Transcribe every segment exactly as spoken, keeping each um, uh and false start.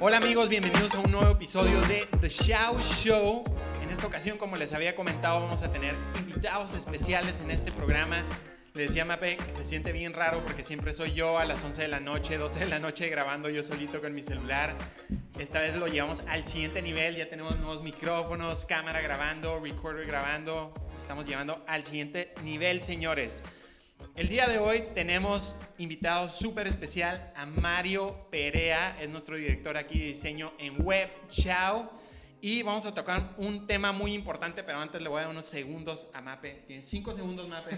Hola amigos, bienvenidos a un nuevo episodio de The Xiao Show. En esta ocasión, como les había comentado, vamos a tener invitados especiales en este programa. Le decía a Mape que se siente bien raro porque siempre soy yo a las once de la noche, doce de la noche grabando yo solito con mi celular. Esta vez lo llevamos al siguiente nivel, ya tenemos nuevos micrófonos, cámara grabando, recorder grabando. Estamos llevando al siguiente nivel, señores. El día de hoy tenemos invitado súper especial a Mario Perea, es nuestro director aquí de diseño en Web Xiao. Y vamos a tocar un tema muy importante, pero antes le voy a dar unos segundos a Mape. Tienes cinco segundos, Mape,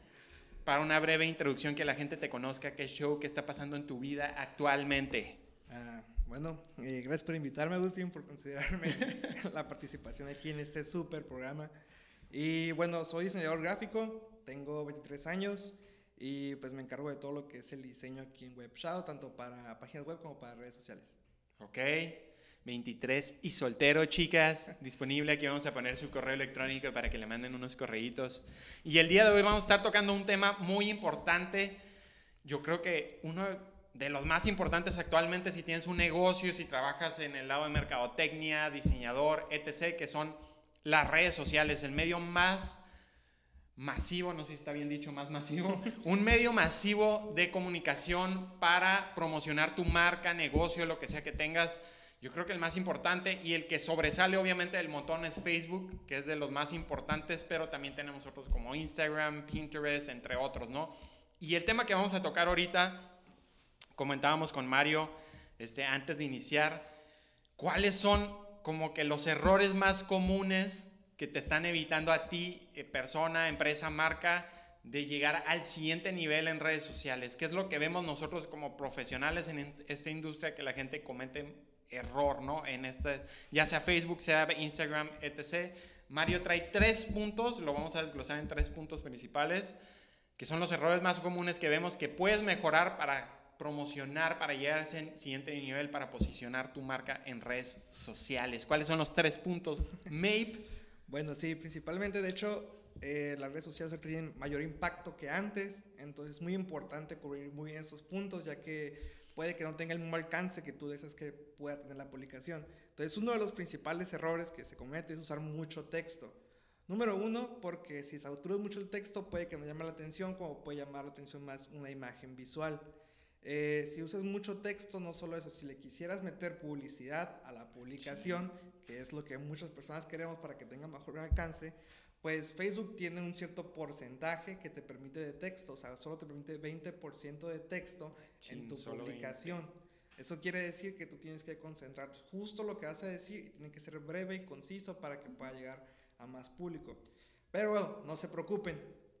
para una breve introducción, que la gente te conozca, qué show, qué está pasando en tu vida actualmente. Ah, bueno, eh, gracias por invitarme, Agustín, por considerarme la participación aquí en este súper programa. Y bueno, soy diseñador gráfico, tengo veintitrés años y pues me encargo de todo lo que es el diseño aquí en Web Xiao, tanto para páginas web como para redes sociales. Ok, veintitrés y soltero, chicas, disponible. Aquí vamos a poner su correo electrónico para que le manden unos correitos. Y el día de hoy vamos a estar tocando un tema muy importante. Yo creo que uno de los más importantes actualmente, si tienes un negocio, si trabajas en el lado de mercadotecnia, diseñador, etcétera, que son las redes sociales, el medio más masivo, no sé si está bien dicho, más masivo, un medio masivo de comunicación para promocionar tu marca, negocio, lo que sea que tengas. Yo creo que el más importante y el que sobresale obviamente del montón es Facebook, que es de los más importantes, pero también tenemos otros como Instagram, Pinterest, entre otros, ¿no? Y el tema que vamos a tocar ahorita, comentábamos con Mario este, antes de iniciar, ¿cuáles son como que los errores más comunes que te están evitando a ti, eh, persona, empresa, marca, de llegar al siguiente nivel en redes sociales? ¿Qué es lo que vemos nosotros como profesionales en esta industria que la gente comete error, ¿no? En este, ya sea Facebook, sea Instagram, etcétera. Mario trae tres puntos, lo vamos a desglosar en tres puntos principales, que son los errores más comunes que vemos que puedes mejorar para promocionar, para llegar al siguiente nivel, para posicionar tu marca en redes sociales. ¿Cuáles son los tres puntos, Mape? Bueno, sí, principalmente, de hecho, eh, las redes sociales ahorita tienen mayor impacto que antes, entonces es muy importante cubrir muy bien esos puntos, ya que puede que no tenga el mismo alcance que tú deseas que pueda tener la publicación. Entonces, uno de los principales errores que se comete es usar mucho texto. Número uno, porque si saturas mucho el texto puede que no llame la atención, como puede llamar la atención más una imagen visual. Eh, si usas mucho texto, no solo eso, si le quisieras meter publicidad a la publicación, sí, que es lo que muchas personas queremos para que tenga mejor alcance, pues Facebook tiene un cierto porcentaje que te permite de texto, o sea, solo te permite veinte por ciento de texto sí, en tu publicación. veinte. Eso quiere decir que tú tienes que concentrar justo lo que vas a decir y tiene que ser breve y conciso para que pueda llegar a más público. Pero bueno, no se preocupen,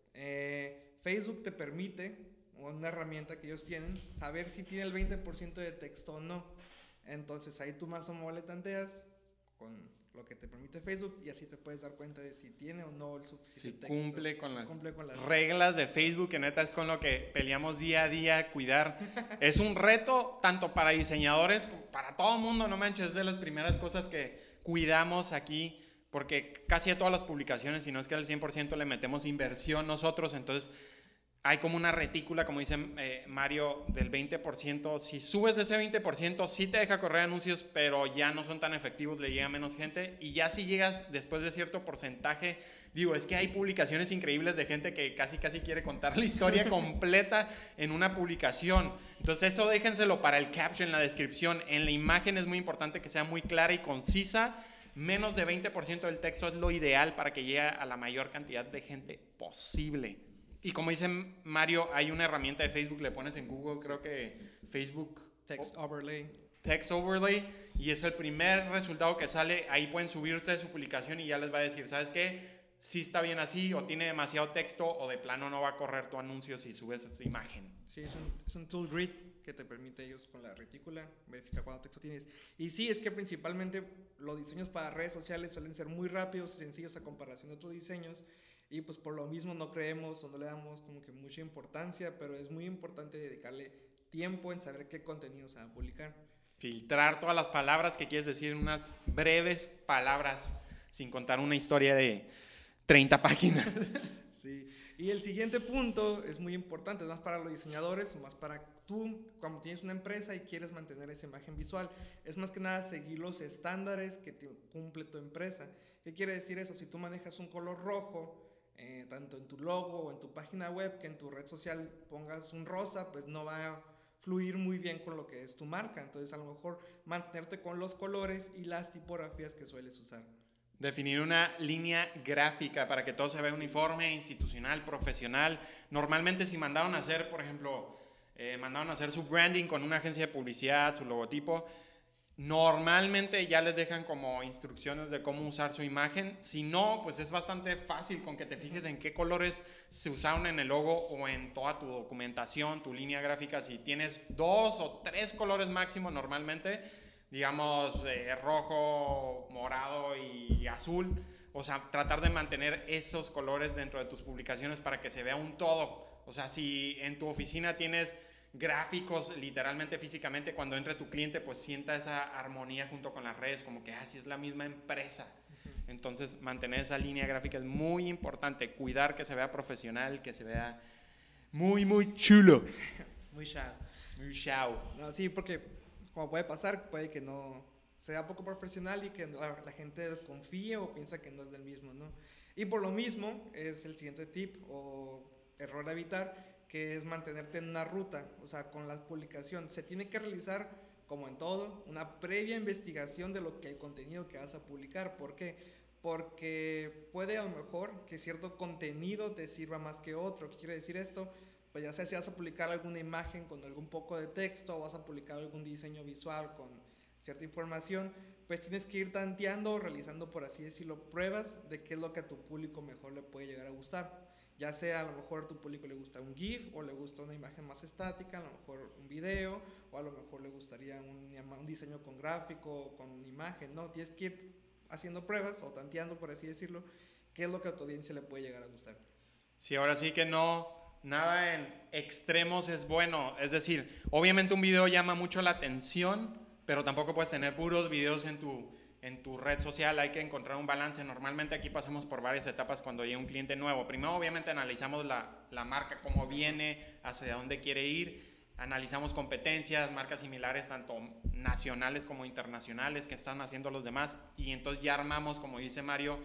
eh, Facebook te permite, una herramienta que ellos tienen, saber si tiene el veinte por ciento de texto o no. Entonces ahí tú más o menos le tanteas con lo que te permite Facebook y así te puedes dar cuenta de si tiene o no el suficiente si texto. Cumple con, si las cumple con las reglas de Facebook, que neta es con lo que peleamos día a día, cuidar. Es un reto tanto para diseñadores como para todo el mundo, no manches, es de las primeras cosas que cuidamos aquí, porque casi a todas las publicaciones, si no es que al cien por ciento le metemos inversión nosotros, entonces hay como una retícula, como dice eh, Mario, del veinte por ciento. Si subes de ese veinte por ciento, sí te deja correr anuncios, pero ya no son tan efectivos, le llega menos gente. Y ya si llegas después de cierto porcentaje, digo, es que hay publicaciones increíbles de gente que casi casi quiere contar la historia completa en una publicación. Entonces eso déjenselo para el caption, la descripción. En la imagen es muy importante que sea muy clara y concisa. Menos de veinte por ciento del texto es lo ideal para que llegue a la mayor cantidad de gente posible. Y como dice Mario, hay una herramienta de Facebook, le pones en Google, creo que Facebook Text Overlay. Text Overlay, y es el primer resultado que sale. Ahí pueden subirse su publicación y ya les va a decir, ¿sabes qué? Si está bien así, o tiene demasiado texto, o de plano no va a correr tu anuncio si subes esta imagen. Sí, es un, es un tool grid que te permite ellos con la retícula verificar cuánto texto tienes. Y sí, es que principalmente los diseños para redes sociales suelen ser muy rápidos y sencillos a comparación de otros diseños. Y pues por lo mismo no creemos o no le damos como que mucha importancia, pero es muy importante dedicarle tiempo en saber qué contenido se va a publicar. Filtrar todas las palabras que quieres decir en unas breves palabras, sin contar una historia de treinta páginas. Sí, Y el siguiente punto es muy importante, es más para los diseñadores, más para tú, cuando tienes una empresa y quieres mantener esa imagen visual. Es más que nada seguir los estándares que te cumple tu empresa. ¿Qué quiere decir eso? Si tú manejas un color rojo, eh, tanto en tu logo o en tu página web, que en tu red social pongas un rosa, pues no va a fluir muy bien con lo que es tu marca. Entonces, a lo mejor mantenerte con los colores y las tipografías que sueles usar. Definir una línea gráfica para que todo se vea uniforme, institucional, profesional. Normalmente si mandaron a hacer, por ejemplo, eh, mandaron a hacer su branding con una agencia de publicidad, su logotipo, normalmente ya les dejan como instrucciones de cómo usar su imagen. Si no, pues es bastante fácil con que te fijes en qué colores se usaron en el logo o en toda tu documentación, tu línea gráfica. Si tienes dos o tres colores máximo normalmente, digamos eh, rojo, morado y azul, o sea, tratar de mantener esos colores dentro de tus publicaciones para que se vea un todo. O sea, si en tu oficina tienes gráficos literalmente físicamente, cuando entre tu cliente pues sienta esa armonía junto con las redes, como que así ah, es la misma empresa. Entonces mantener esa línea gráfica es muy importante, cuidar que se vea profesional, que se vea muy muy chulo. Muy chao. Muy chao. No, sí, porque como puede pasar, puede que no sea poco profesional y que la, la gente desconfíe o piensa que no es del mismo, ¿no? Y por lo mismo es el siguiente tip o error a evitar, que es mantenerte en una ruta, o sea, con la publicación. Se tiene que realizar, como en todo, una previa investigación de lo que el contenido que vas a publicar. ¿Por qué? Porque puede a lo mejor que cierto contenido te sirva más que otro. ¿Qué quiere decir esto? Pues ya sea si vas a publicar alguna imagen con algún poco de texto o vas a publicar algún diseño visual con cierta información, pues tienes que ir tanteando, realizando, por así decirlo, pruebas de qué es lo que a tu público mejor le puede llegar a gustar. Ya sea a lo mejor a tu público le gusta un GIF o le gusta una imagen más estática, a lo mejor un video, o a lo mejor le gustaría un, un diseño con gráfico, con imagen, ¿no? Tienes que ir haciendo pruebas o tanteando, por así decirlo, qué es lo que a tu audiencia le puede llegar a gustar. Sí, ahora sí que no, nada en extremos es bueno. Es decir, obviamente un video llama mucho la atención, pero tampoco puedes tener puros videos en tu... en tu red social. Hay que encontrar un balance. Normalmente aquí pasamos por varias etapas cuando llega un cliente nuevo. Primero obviamente analizamos la, la marca, cómo viene, hacia dónde quiere ir, analizamos competencias, marcas similares tanto nacionales como internacionales que están haciendo los demás, y entonces ya armamos, como dice Mario,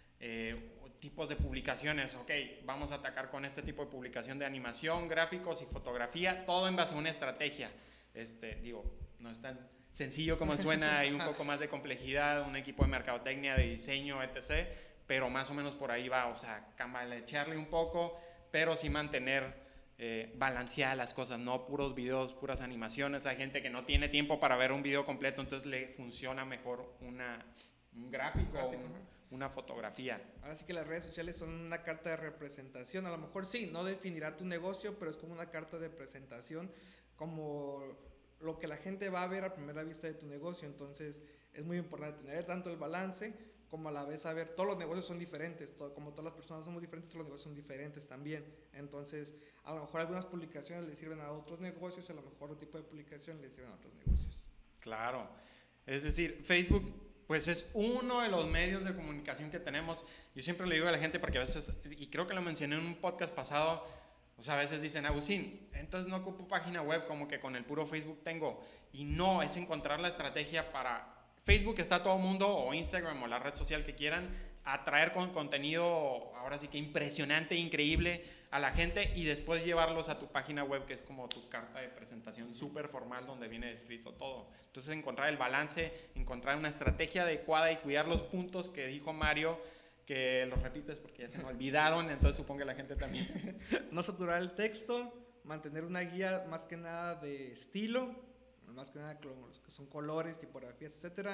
eh, tipos de publicaciones. Ok, vamos a atacar con este tipo de publicación de animación, gráficos y fotografía, todo en base a una estrategia. Este, digo, no es tan sencillo como suena, hay un poco más de complejidad, un equipo de mercadotecnia, de diseño, etcétera, pero más o menos por ahí va. O sea, cambalearle un poco, pero sí mantener eh, balanceadas las cosas, no puros videos, puras animaciones. Hay gente que no tiene tiempo para ver un video completo, entonces le funciona mejor una, un gráfico, un gráfico un, una fotografía. Ahora sí que las redes sociales son una carta de representación. A lo mejor sí, no definirá tu negocio, pero es como una carta de presentación, como lo que la gente va a ver a primera vista de tu negocio. Entonces es muy importante tener tanto el balance como a la vez saber, todos los negocios son diferentes, todo, como todas las personas somos diferentes, todos los negocios son diferentes también. Entonces a lo mejor algunas publicaciones le sirven a otros negocios, a lo mejor otro tipo de publicación le sirven a otros negocios. Claro, es decir, Facebook pues es uno de los medios de comunicación que tenemos. Yo siempre le digo a la gente, porque a veces, y creo que lo mencioné en un podcast pasado, o sea, a veces dicen, Agustín, entonces no ocupo página web, como que con el puro Facebook tengo. Y no, es encontrar la estrategia para... Facebook está todo el mundo, o Instagram, o la red social que quieran, atraer con contenido, ahora sí que impresionante, increíble a la gente, y después llevarlos a tu página web, que es como tu carta de presentación súper formal, donde viene descrito todo. Entonces, encontrar el balance, encontrar una estrategia adecuada y cuidar los puntos que dijo Mario, que los repites porque ya se me olvidaron, entonces supongo que la gente también. No saturar el texto, mantener una guía más que nada de estilo, más que nada que son colores, tipografías, etcétera,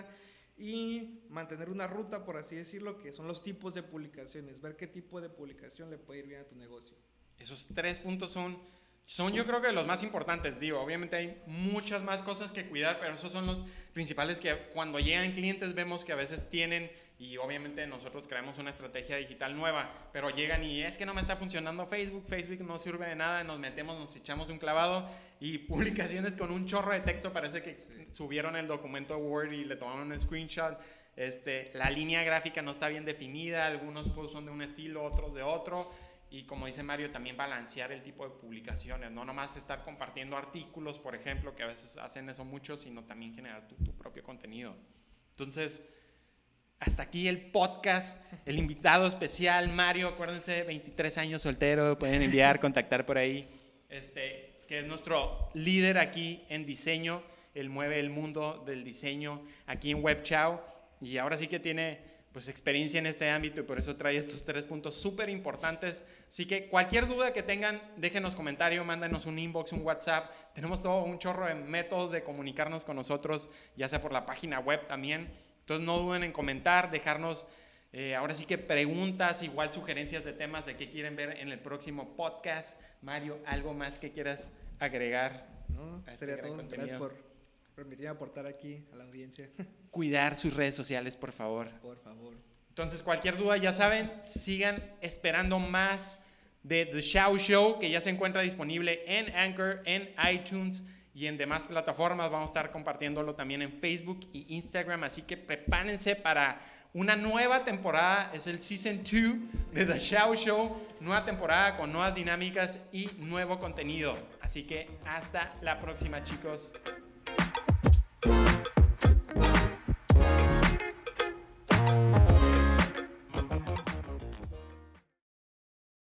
y mantener una ruta, por así decirlo, que son los tipos de publicaciones, ver qué tipo de publicación le puede ir bien a tu negocio. Esos tres puntos son, son yo creo que los más importantes. Digo, obviamente hay muchas más cosas que cuidar, pero esos son los principales que cuando llegan clientes vemos que a veces tienen, y obviamente nosotros creamos una estrategia digital nueva, pero llegan y es que no me está funcionando Facebook, Facebook no sirve de nada, nos metemos, nos echamos un clavado y publicaciones con un chorro de texto, parece que sí. Subieron el documento Word y le tomaron un screenshot. Este, la línea gráfica no está bien definida, algunos posts son de un estilo, otros de otro, y como dice Mario, también balancear el tipo de publicaciones, no nomás estar compartiendo artículos, por ejemplo, que a veces hacen eso mucho, sino también generar tu, tu propio contenido. Entonces, hasta aquí el podcast, el invitado especial, Mario, acuérdense, veintitrés años soltero, pueden enviar, contactar por ahí, este, que es nuestro líder aquí en diseño, él mueve el mundo del diseño aquí en WebChow, y ahora sí que tiene pues experiencia en este ámbito y por eso trae estos tres puntos súper importantes. Así que cualquier duda que tengan, déjenos comentario, mándanos un inbox, un WhatsApp. Tenemos todo un chorro de métodos de comunicarnos con nosotros, ya sea por la página web también. Entonces no duden en comentar, dejarnos eh, ahora sí que preguntas, igual sugerencias de temas de qué quieren ver en el próximo podcast. Mario, ¿algo más que quieras agregar? No, a este sería todo. Contenido? Gracias por permitirme aportar aquí a la audiencia. Cuidar sus redes sociales, por favor. Por favor. Entonces, cualquier duda, ya saben, sigan esperando más de The Xiao Show, que ya se encuentra disponible en Anchor, en iTunes y en demás plataformas. Vamos a estar compartiéndolo también en Facebook y Instagram, así que prepárense para una nueva temporada. Es el Season dos de The Xiao Show, nueva temporada con nuevas dinámicas y nuevo contenido. Así que hasta la próxima, chicos.